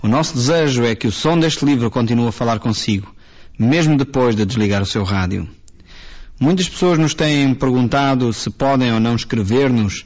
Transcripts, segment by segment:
O nosso desejo é que o som deste livro continue a falar consigo, mesmo depois de desligar o seu rádio. Muitas pessoas nos têm perguntado se podem ou não escrever-nos,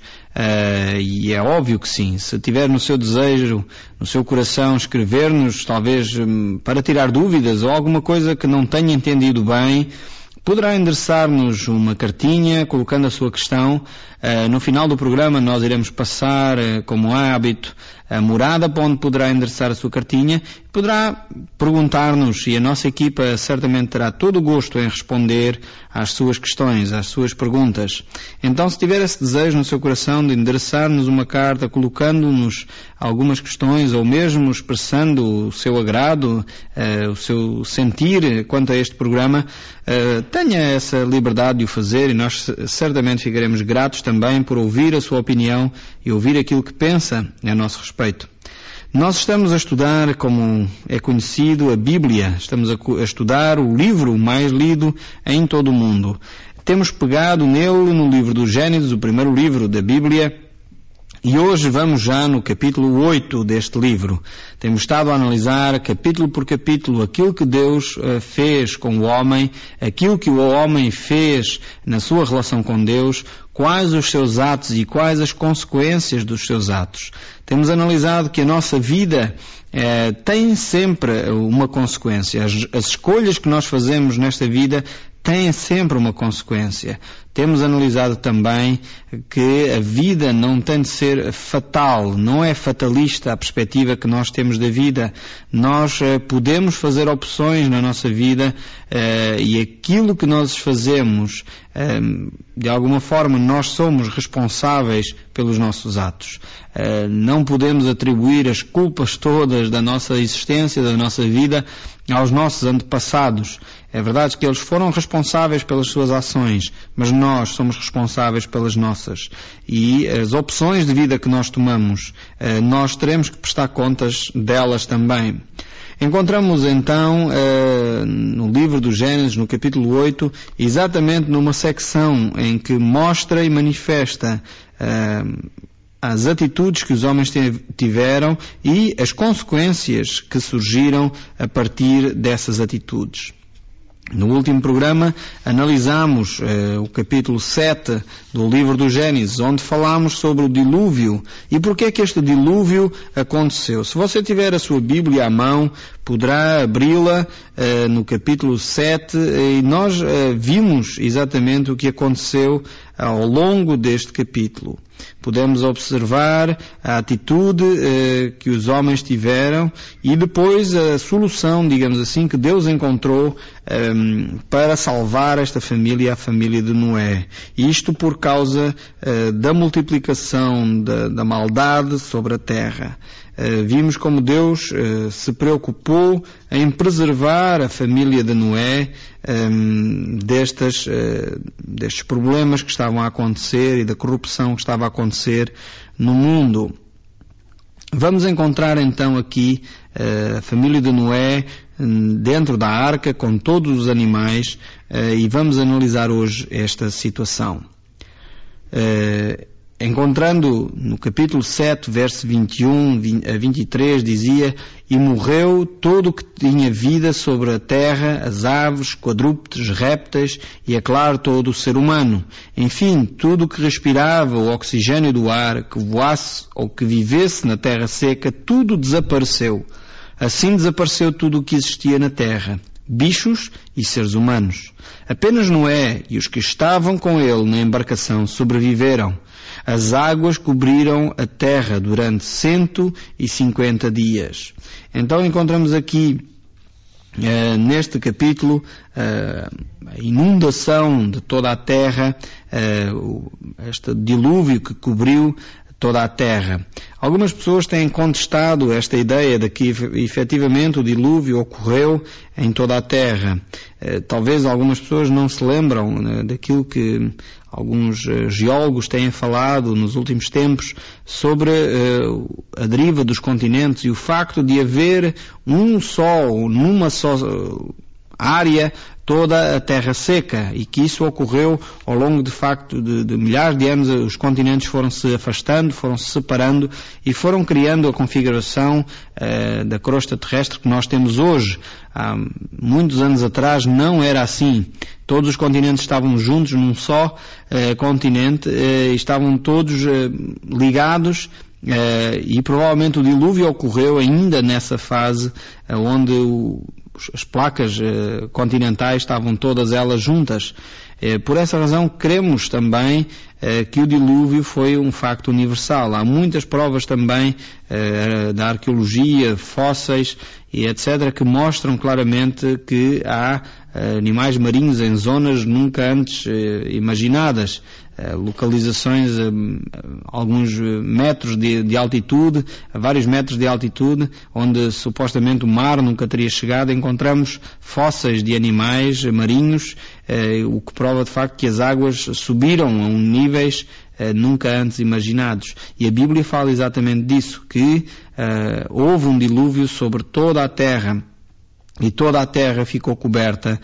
e é óbvio que sim. Se tiver no seu desejo, no seu coração, escrever-nos, talvez para tirar dúvidas ou alguma coisa que não tenha entendido bem, poderá endereçar-nos uma cartinha colocando a sua questão. No final do programa nós iremos passar, como hábito, a morada para onde poderá endereçar a sua cartinha. Poderá perguntar-nos e a nossa equipa certamente terá todo o gosto em responder às suas questões, às suas perguntas. Então, se tiver esse desejo no seu coração de endereçar-nos uma carta colocando-nos algumas questões ou mesmo expressando o seu agrado, o seu sentir quanto a este programa, tenha essa liberdade de o fazer e nós certamente ficaremos gratos também por ouvir a sua opinião e ouvir aquilo que pensa a nosso respeito. Nós estamos a estudar, como é conhecido, a Bíblia. Estamos a estudar o livro mais lido em todo o mundo. Temos pegado nele no livro do Gênesis, o primeiro livro da Bíblia, e hoje vamos já no capítulo 8 deste livro. Temos estado a analisar capítulo por capítulo aquilo que Deus fez com o homem, aquilo que o homem fez na sua relação com Deus, quais os seus atos e quais as consequências dos seus atos. Temos analisado que a nossa vida tem sempre uma consequência. As escolhas que nós fazemos nesta vida têm sempre uma consequência. Temos analisado também que a vida não tem de ser fatal, não é fatalista a perspectiva que nós temos da vida. Nós podemos fazer opções na nossa vida e aquilo que nós fazemos, de alguma forma, nós somos responsáveis pelos nossos atos. Não podemos atribuir as culpas todas da nossa existência, da nossa vida, aos nossos antepassados. É verdade que eles foram responsáveis pelas suas ações, mas nós somos responsáveis pelas nossas. E as opções de vida que nós tomamos, nós teremos que prestar contas delas também. Encontramos então no livro do Gênesis, no capítulo 8, exatamente numa secção em que mostra e manifesta as atitudes que os homens tiveram e as consequências que surgiram a partir dessas atitudes. No último programa analisamos o capítulo 7 do livro do Gênesis, onde falámos sobre o dilúvio e porque é que este dilúvio aconteceu. Se você tiver a sua Bíblia à mão, poderá abri-la no capítulo 7 e nós vimos exatamente o que aconteceu ao longo deste capítulo. Podemos observar a atitude que os homens tiveram e depois a solução, digamos assim, que Deus encontrou para salvar esta família, a família de Noé. Isto por causa da multiplicação da maldade sobre a terra. Vimos como Deus se preocupou em preservar a família de Noé destes problemas que estavam a acontecer e da corrupção que estava a acontecer no mundo. Vamos encontrar então aqui a família de Noé dentro da arca com todos os animais e vamos analisar hoje esta situação. Encontrando no capítulo 7, verso 21 a 23, dizia: E morreu todo o que tinha vida sobre a terra, as aves, quadrúpedes, répteis e, é claro, todo o ser humano. Enfim, tudo o que respirava o oxigênio do ar, que voasse ou que vivesse na terra seca, tudo desapareceu. Assim desapareceu tudo o que existia na terra, bichos e seres humanos. Apenas Noé e os que estavam com ele na embarcação sobreviveram. As águas cobriram a terra durante 150 dias. Então encontramos aqui, neste capítulo, a inundação de toda a terra, este dilúvio que cobriu toda a terra. Algumas pessoas têm contestado esta ideia de que efetivamente o dilúvio ocorreu em toda a terra. Talvez algumas pessoas não se lembram daquilo que alguns geólogos têm falado nos últimos tempos sobre a deriva dos continentes e o facto de haver um só, numa só área, toda a terra seca, e que isso ocorreu ao longo de facto de milhares de anos. Os continentes foram se afastando, foram se separando e foram criando a configuração da crosta terrestre que nós temos hoje. Há muitos anos atrás não era assim. Todos os continentes estavam juntos num só continente, estavam todos ligados, e provavelmente o dilúvio ocorreu ainda nessa fase onde as placas continentais estavam todas elas juntas. Por essa razão, cremos também que o dilúvio foi um facto universal. Há muitas provas também da arqueologia, fósseis e etc., que mostram claramente que há animais marinhos em zonas nunca antes imaginadas. Localizações a alguns metros de altitude, a vários metros de altitude, onde supostamente o mar nunca teria chegado. Encontramos fósseis de animais marinhos, o que prova de facto que as águas subiram a níveis nunca antes imaginados. E a Bíblia fala exatamente disso, que houve um dilúvio sobre toda a terra, e toda a terra ficou coberta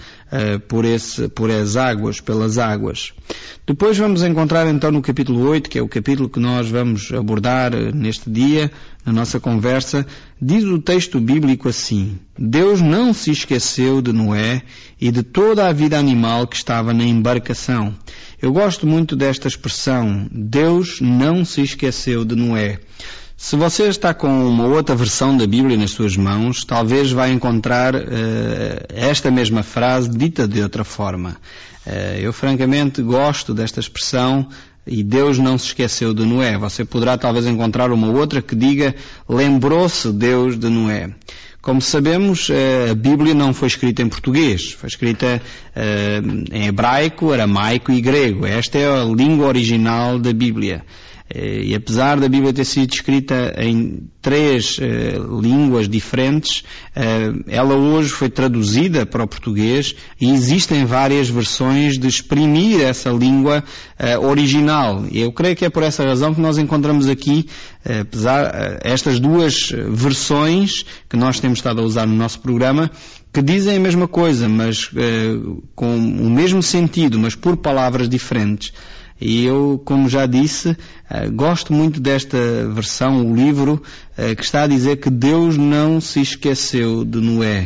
pelas águas. Depois vamos encontrar então no capítulo 8, que é o capítulo que nós vamos abordar neste dia, na nossa conversa, diz o texto bíblico assim: Deus não se esqueceu de Noé e de toda a vida animal que estava na embarcação. Eu gosto muito desta expressão, Deus não se esqueceu de Noé. Se você está com uma outra versão da Bíblia nas suas mãos, talvez vai encontrar esta mesma frase dita de outra forma. Eu francamente gosto desta expressão, e Deus não se esqueceu de Noé. Você poderá talvez encontrar uma outra que diga, lembrou-se Deus de Noé. Como sabemos, a Bíblia não foi escrita em português, foi escrita em hebraico, aramaico e grego. Esta é a língua original da Bíblia. E apesar da Bíblia ter sido escrita em 3 línguas diferentes, ela hoje foi traduzida para o português e existem várias versões de exprimir essa língua original. E eu creio que é por essa razão que nós encontramos aqui, estas 2 versões que nós temos estado a usar no nosso programa, que dizem a mesma coisa, mas com o mesmo sentido, mas por palavras diferentes. E eu, como já disse, gosto muito desta versão, o livro, que está a dizer que Deus não se esqueceu de Noé.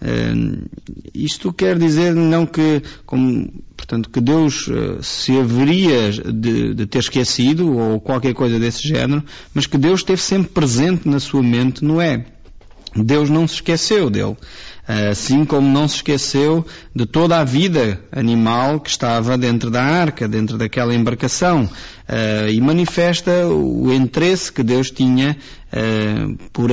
Isto quer dizer não que, portanto, que Deus se haveria de ter esquecido ou qualquer coisa desse género, mas que Deus esteve sempre presente na sua mente Noé. Deus não se esqueceu dele. Assim como não se esqueceu de toda a vida animal que estava dentro da arca, dentro daquela embarcação, e manifesta o interesse que Deus tinha por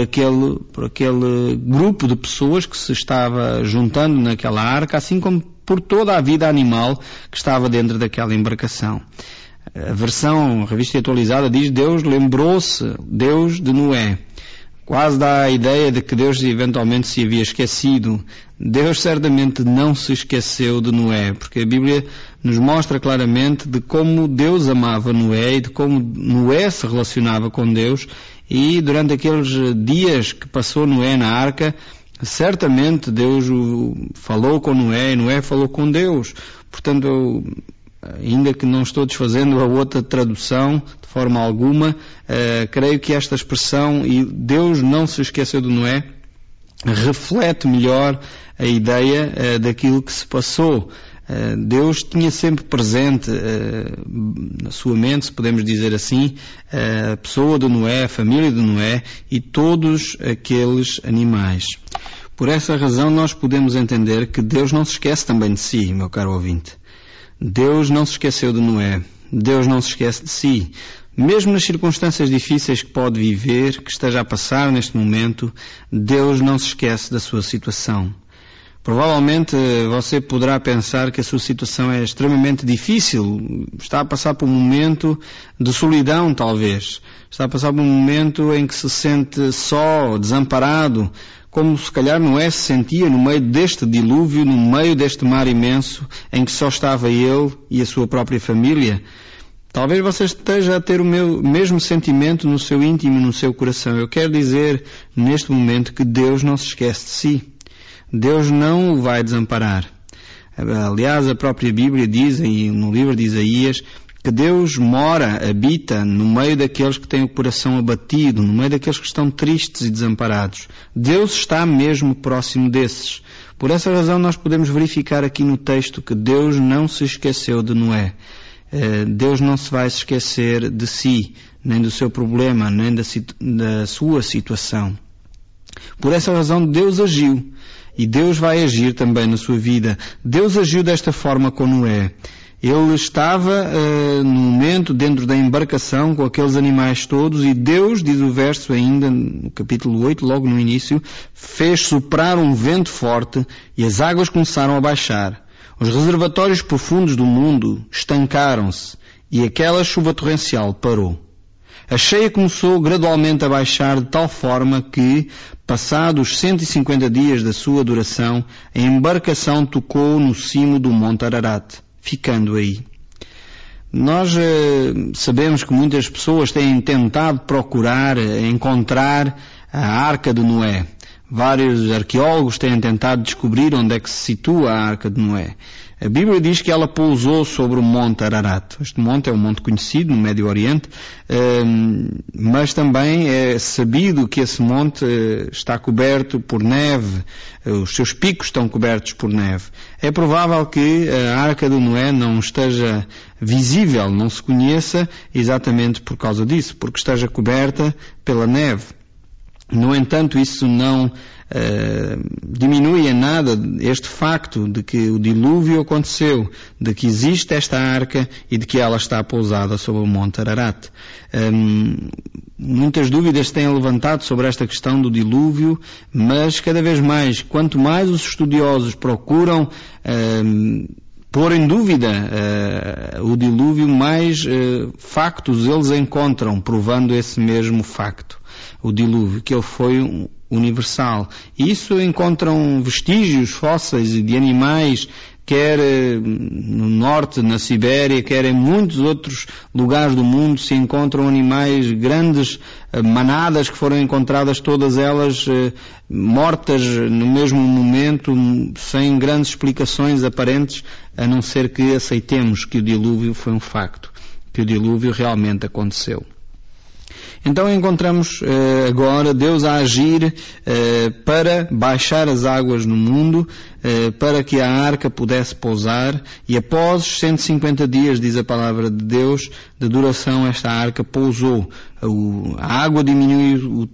aquele grupo de pessoas que se estava juntando naquela arca, assim como por toda a vida animal que estava dentro daquela embarcação. A versão revista e atualizada diz, Deus lembrou-se, Deus de Noé. Quase dá a ideia de que Deus eventualmente se havia esquecido. Deus certamente não se esqueceu de Noé, porque a Bíblia nos mostra claramente de como Deus amava Noé e de como Noé se relacionava com Deus, e durante aqueles dias que passou Noé na arca, certamente Deus falou com Noé e Noé falou com Deus. Portanto, ainda que não estou desfazendo a outra tradução de forma alguma, creio que esta expressão, e Deus não se esqueceu de Noé, reflete melhor a ideia daquilo que se passou. Deus tinha sempre presente na sua mente, se podemos dizer assim, a pessoa de Noé, a família de Noé e todos aqueles animais. Por essa razão nós podemos entender que Deus não se esquece também de si, meu caro ouvinte. Deus não se esqueceu de Noé. Deus não se esquece de si. Mesmo nas circunstâncias difíceis que pode viver, que esteja a passar neste momento, Deus não se esquece da sua situação. Provavelmente você poderá pensar que a sua situação é extremamente difícil, está a passar por um momento de solidão talvez, está a passar por um momento em que se sente só, desamparado, como se calhar Noé se sentia no meio deste dilúvio, no meio deste mar imenso, em que só estava ele e a sua própria família. Talvez você esteja a ter o mesmo sentimento no seu íntimo, no seu coração. Eu quero dizer neste momento que Deus não se esquece de si. Deus não o vai desamparar. Aliás, a própria Bíblia diz, no livro de Isaías, que Deus habita no meio daqueles que têm o coração abatido, no meio daqueles que estão tristes e desamparados. Deus está mesmo próximo desses. Por essa razão nós podemos verificar aqui no texto que Deus não se esqueceu de Noé. Deus não se vai esquecer de si, nem do seu problema, nem da sua situação. Por essa razão Deus agiu. E Deus vai agir também na sua vida. Deus agiu desta forma com Noé. Ele estava no momento dentro da embarcação com aqueles animais todos e Deus, diz o verso ainda no capítulo 8, logo no início, fez soprar um vento forte e as águas começaram a baixar. Os reservatórios profundos do mundo estancaram-se e aquela chuva torrencial parou. A cheia começou gradualmente a baixar de tal forma que, passados 150 dias da sua duração, a embarcação tocou no cimo do Monte Ararat, ficando aí. Nós sabemos que muitas pessoas têm tentado procurar, encontrar a Arca de Noé. Vários arqueólogos têm tentado descobrir onde é que se situa a Arca de Noé. A Bíblia diz que ela pousou sobre o Monte Ararat. Este monte é um monte conhecido no Médio Oriente, mas também é sabido que esse monte está coberto por neve, os seus picos estão cobertos por neve. É provável que a Arca de Noé não esteja visível, não se conheça exatamente por causa disso, porque esteja coberta pela neve. No entanto, isso não diminui em nada este facto de que o dilúvio aconteceu, de que existe esta arca e de que ela está pousada sobre o Monte Ararat. Muitas dúvidas têm levantado sobre esta questão do dilúvio, mas cada vez mais, quanto mais os estudiosos procuram pôr em dúvida o dilúvio, mais factos eles encontram provando esse mesmo facto. O dilúvio, que ele foi universal. E isso encontram vestígios fósseis de animais, quer no norte, na Sibéria, quer em muitos outros lugares do mundo, se encontram animais, grandes manadas que foram encontradas, todas elas mortas no mesmo momento, sem grandes explicações aparentes, a não ser que aceitemos que o dilúvio foi um facto, que o dilúvio realmente aconteceu. Então encontramos agora Deus a agir para baixar as águas no mundo, para que a arca pudesse pousar, e após 150 dias, diz a palavra de Deus, de duração, esta arca pousou. A água diminuiu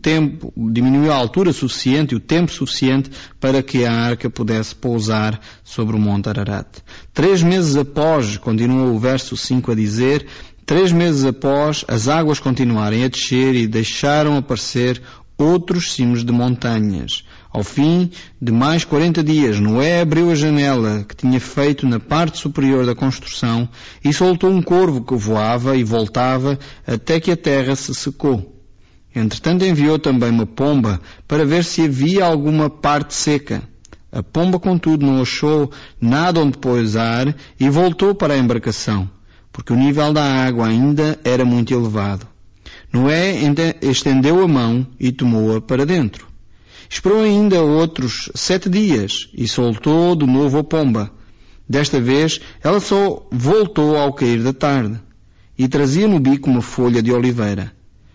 a altura suficiente, o tempo suficiente para que a arca pudesse pousar sobre o Monte Ararat. 3 meses após, continua o verso 5 a dizer, 3 meses após, as águas continuarem a descer e deixaram aparecer outros cimos de montanhas. Ao fim de mais 40 dias, Noé abriu a janela que tinha feito na parte superior da construção e soltou um corvo que voava e voltava até que a terra se secou. Entretanto, enviou também uma pomba para ver se havia alguma parte seca. A pomba, contudo, não achou nada onde pousar e voltou para a embarcação, porque o nível da água ainda era muito elevado. Noé estendeu a mão e tomou-a para dentro. Esperou ainda outros 7 dias e soltou de novo a pomba. Desta vez, ela só voltou ao cair da tarde e trazia no bico uma folha de oliveira.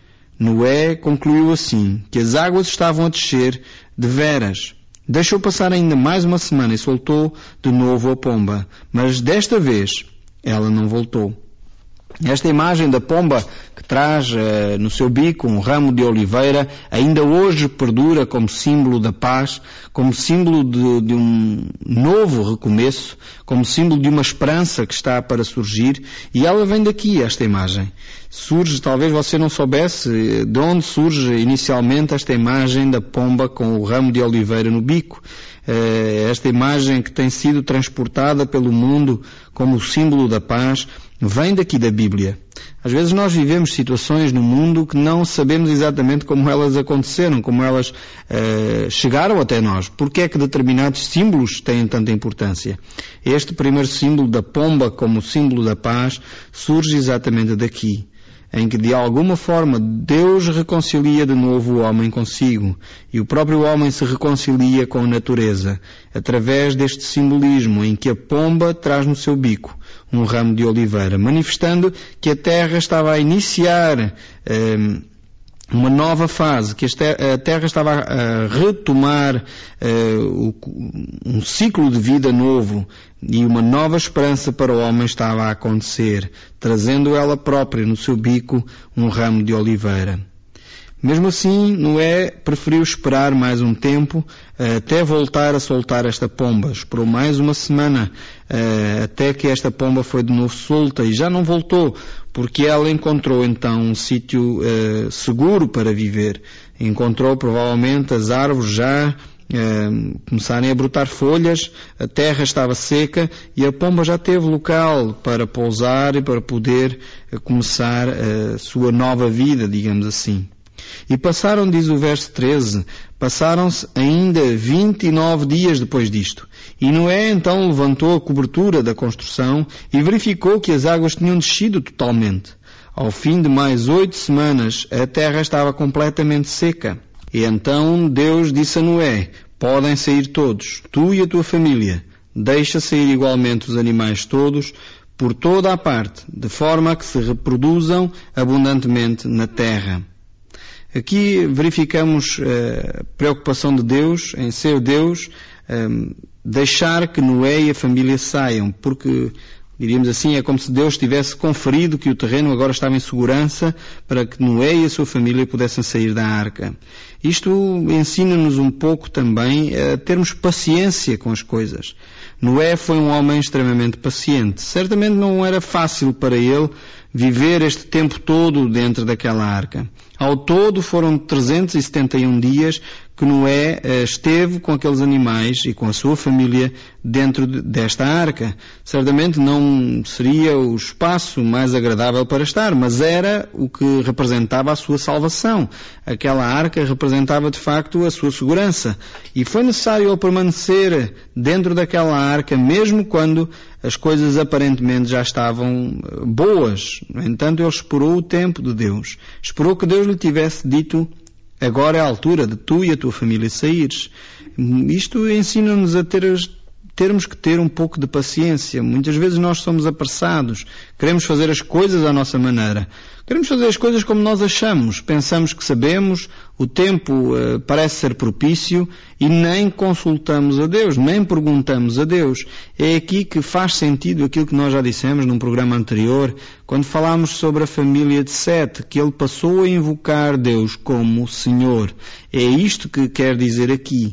Noé concluiu assim que as águas estavam a descer de veras. Deixou passar ainda mais uma semana e soltou de novo a pomba, mas desta vez ela não voltou. Esta imagem da pomba que traz no seu bico um ramo de oliveira ainda hoje perdura como símbolo da paz, como símbolo de um novo recomeço, como símbolo de uma esperança que está para surgir, e ela vem daqui, esta imagem. Surge, talvez você não soubesse de onde surge inicialmente esta imagem da pomba com o ramo de oliveira no bico. Esta imagem que tem sido transportada pelo mundo como símbolo da paz, vem daqui da Bíblia. Às vezes nós vivemos situações no mundo que não sabemos exatamente como elas aconteceram, como elas chegaram até nós. Porque é que determinados símbolos têm tanta importância? Este primeiro símbolo da pomba como símbolo da paz surge exatamente daqui. em que de alguma forma Deus reconcilia de novo o homem consigo e o próprio homem se reconcilia com a natureza, através deste simbolismo em que a pomba traz no seu bico um ramo de oliveira, manifestando que a terra estava a iniciar uma nova fase, que a Terra estava a retomar um ciclo de vida novo e uma nova esperança para o homem estava a acontecer, trazendo ela própria no seu bico um ramo de oliveira. Mesmo assim, Noé preferiu esperar mais um tempo até voltar a soltar esta pomba. Esperou mais uma semana até que esta pomba foi de novo solta e já não voltou, porque ela encontrou então um sítio seguro para viver. Encontrou provavelmente as árvores já começarem a brotar folhas, a terra estava seca e a pomba já teve local para pousar e para poder começar a sua nova vida, digamos assim. E passaram, diz o verso 13, passaram-se ainda 29 dias depois disto. E Noé então levantou a cobertura da construção e verificou que as águas tinham descido totalmente. Ao fim de mais 8 semanas, a terra estava completamente seca. E então Deus disse a Noé, podem sair todos, tu e a tua família. Deixa sair igualmente os animais todos, por toda a parte, de forma a que se reproduzam abundantemente na terra. Aqui verificamos a preocupação de Deus em ser Deus, deixar que Noé e a família saiam, porque, diríamos assim, é como se Deus tivesse conferido que o terreno agora estava em segurança para que Noé e a sua família pudessem sair da arca. Isto ensina-nos um pouco também a termos paciência com as coisas. Noé foi um homem extremamente paciente. Certamente não era fácil para ele viver este tempo todo dentro daquela arca. Ao todo foram 371 dias que Noé esteve com aqueles animais e com a sua família dentro desta arca. Certamente não seria o espaço mais agradável para estar, mas era o que representava a sua salvação. Aquela arca representava de facto a sua segurança. E foi necessário ele permanecer dentro daquela arca, mesmo quando as coisas aparentemente já estavam boas. No entanto, ele esperou o tempo de Deus. Esperou que Deus lhe tivesse dito, agora é a altura de tu e a tua família saíres. Isto ensina-nos a termos que ter um pouco de paciência. Muitas vezes nós somos apressados. Queremos fazer as coisas à nossa maneira. Queremos fazer as coisas como nós achamos. Pensamos que sabemos, o tempo parece ser propício e nem consultamos a Deus, nem perguntamos a Deus. É aqui que faz sentido aquilo que nós já dissemos num programa anterior, quando falámos sobre a família de Sete, que ele passou a invocar Deus como Senhor. É isto que quer dizer aqui.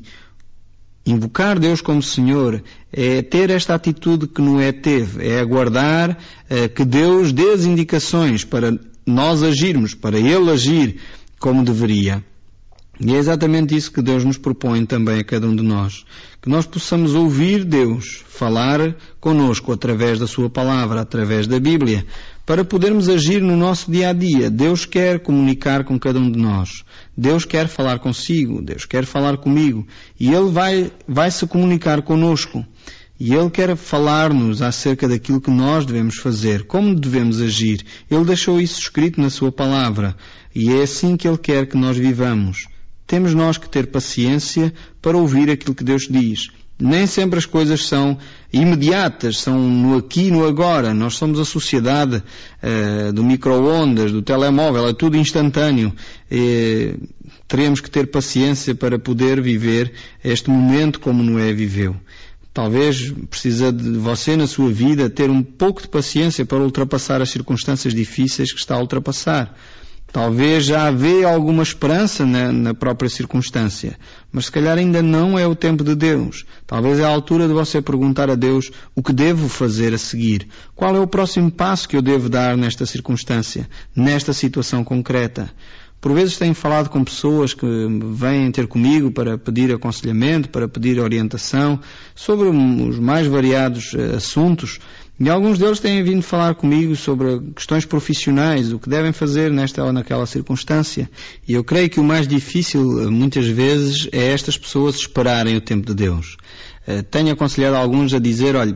Invocar Deus como Senhor é ter esta atitude que Noé teve, é aguardar que Deus dê as indicações para nós agirmos, para Ele agir como deveria. E é exatamente isso que Deus nos propõe também a cada um de nós. Que nós possamos ouvir Deus falar conosco através da Sua Palavra, através da Bíblia, para podermos agir no nosso dia a dia. Deus quer comunicar com cada um de nós. Deus quer falar consigo, Deus quer falar comigo. E Ele vai se comunicar conosco. E Ele quer falar-nos acerca daquilo que nós devemos fazer, como devemos agir. Ele deixou isso escrito na Sua Palavra. E é assim que Ele quer que nós vivamos. Temos nós que ter paciência para ouvir aquilo que Deus diz. Nem sempre as coisas são imediatas, são no aqui e no agora. Nós somos a sociedade do micro-ondas, do telemóvel, é tudo instantâneo. Teremos que ter paciência para poder viver este momento como Noé viveu. Talvez precisa de você na sua vida ter um pouco de paciência para ultrapassar as circunstâncias difíceis que está a ultrapassar. Talvez já haja alguma esperança na própria circunstância, mas se calhar ainda não é o tempo de Deus. Talvez é a altura de você perguntar a Deus o que devo fazer a seguir. Qual é o próximo passo que eu devo dar nesta circunstância, nesta situação concreta? Por vezes tenho falado com pessoas que vêm ter comigo para pedir aconselhamento, para pedir orientação sobre os mais variados assuntos. E alguns deles têm vindo falar comigo sobre questões profissionais, o que devem fazer nesta ou naquela circunstância. E eu creio que o mais difícil, muitas vezes, é estas pessoas esperarem o tempo de Deus. Tenho aconselhado alguns a dizer, olha,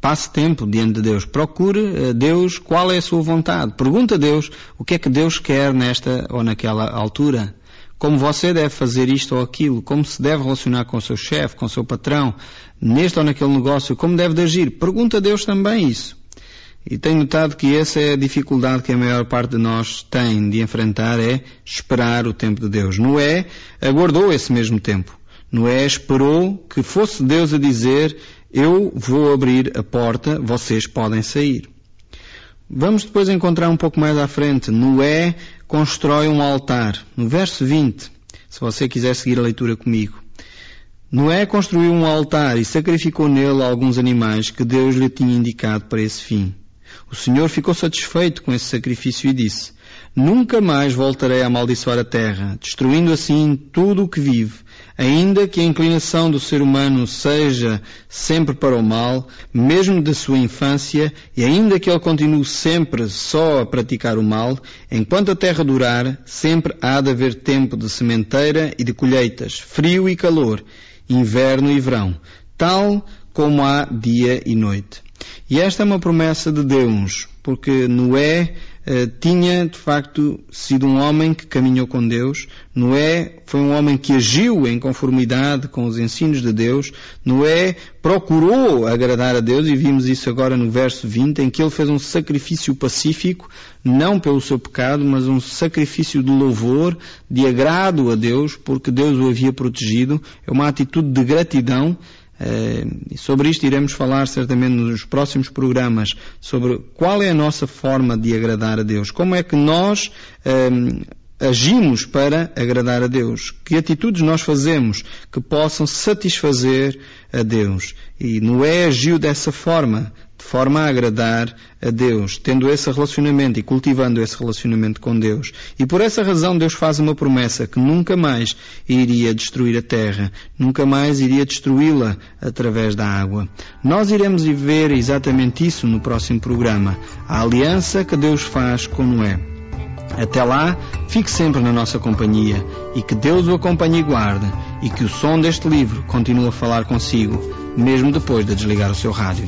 Passe tempo diante de Deus. Procure Deus qual é a sua vontade. Pergunte a Deus o que é que Deus quer nesta ou naquela altura. Como você deve fazer isto ou aquilo. Como se deve relacionar com o seu chefe, com o seu patrão, neste ou naquele negócio. Como deve de agir. Pergunte a Deus também isso. E tenho notado que essa é a dificuldade que a maior parte de nós tem de enfrentar, é esperar o tempo de Deus. Noé aguardou esse mesmo tempo. Noé esperou que fosse Deus a dizer: eu vou abrir a porta, vocês podem sair. Vamos depois encontrar um pouco mais à frente. Noé constrói um altar. No verso 20, se você quiser seguir a leitura comigo. Noé construiu um altar e sacrificou nele alguns animais que Deus lhe tinha indicado para esse fim. O Senhor ficou satisfeito com esse sacrifício e disse: nunca mais voltarei a amaldiçoar a terra, destruindo assim tudo o que vive. Ainda que a inclinação do ser humano seja sempre para o mal, mesmo de sua infância, e ainda que ele continue sempre só a praticar o mal, enquanto a terra durar, sempre há de haver tempo de sementeira e de colheitas, frio e calor, inverno e verão, tal como há dia e noite. E esta é uma promessa de Deus, porque Noé tinha, de facto, sido um homem que caminhou com Deus. Noé foi um homem que agiu em conformidade com os ensinos de Deus. Noé procurou agradar a Deus, e vimos isso agora no verso 20, em que ele fez um sacrifício pacífico, não pelo seu pecado, mas um sacrifício de louvor, de agrado a Deus, porque Deus o havia protegido. É uma atitude de gratidão. E sobre isto iremos falar certamente nos próximos programas, sobre qual é a nossa forma de agradar a Deus, como é que nós agimos para agradar a Deus, que atitudes nós fazemos que possam satisfazer a Deus. E Noé agiu dessa forma, de forma a agradar a Deus, tendo esse relacionamento e cultivando esse relacionamento com Deus. E por essa razão Deus faz uma promessa que nunca mais iria destruir a terra, nunca mais iria destruí-la através da água. Nós iremos ver exatamente isso no próximo programa, a aliança que Deus faz com Noé. Até lá, fique sempre na nossa companhia, e que Deus o acompanhe e guarde, e que o som deste livro continue a falar consigo, mesmo depois de desligar o seu rádio.